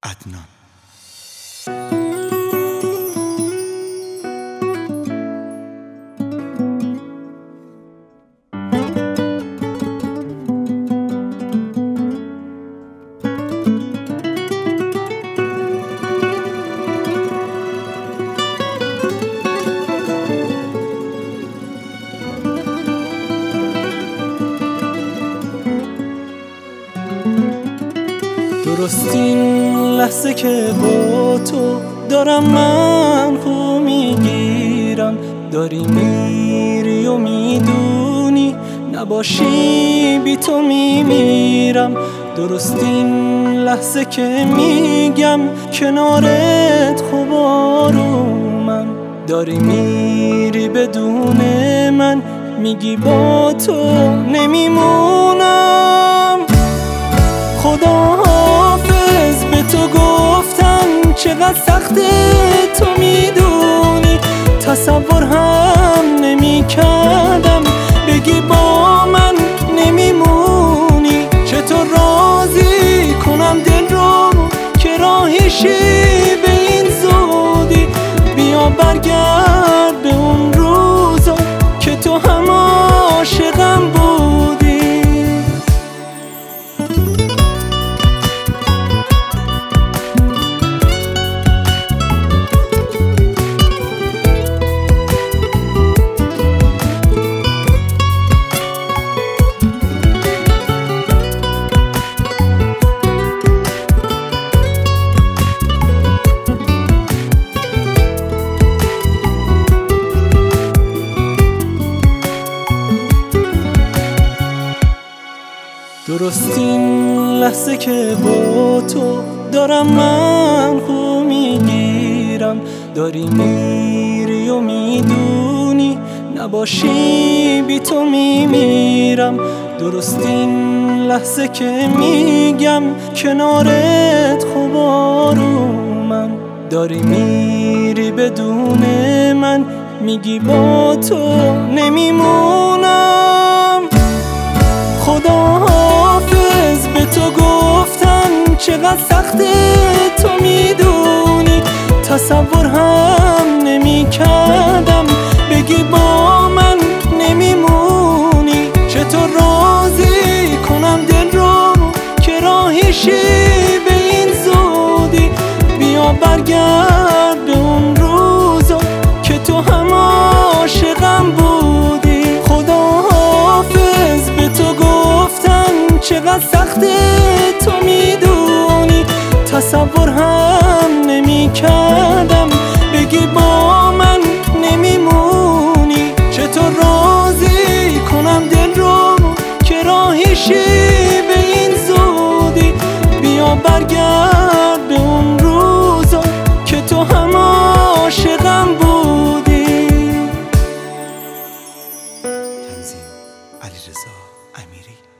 عدنان. درست این لحظه که با تو دارم من خو میگیرم، داری میری و میدونی نباشی بی تو میمیرم. درست این لحظه که میگم کنارت خوب آرومم، داری میری بدون من میگی با تو نمیمونم. خدا حافظ به تو گفتن چقدر سخته تو میدونی، تصور هم نمی کردم بگی با من نمیمونی. چطور راضی کنم دل رو که راهیشی به این زودی، بیا برگرد به اون روزا که تو هم عاشقم بودی. درست این لحظه که با تو دارم من خو میگیرم، داری میری و میدونی نباشی بی تو میمیرم. درست این لحظه که میگم کنارت خوب آرومم، داری میری بدون من میگی با تو نمیمونم. خدا حافظ به تو گفتن چقدر سخته تو میدونی، تصور هم نمی کردم بگی با من نمیمونی. چطور راضی کنم دل رو که راهیشی به این زودی، بیا برگرد به اون روزا که تو هم عاشقم بودی. خدا حافظ به تو گفتن چقدر سخته تو میدونی، تصور هم نمی کردم بگی با من نمیمونی. چطور راضی کنم دل رو که راهیشی به این زودی، بیا برگرد به اون روزا که تو هم عاشقم بودی. تنظیم علیرضا امیری.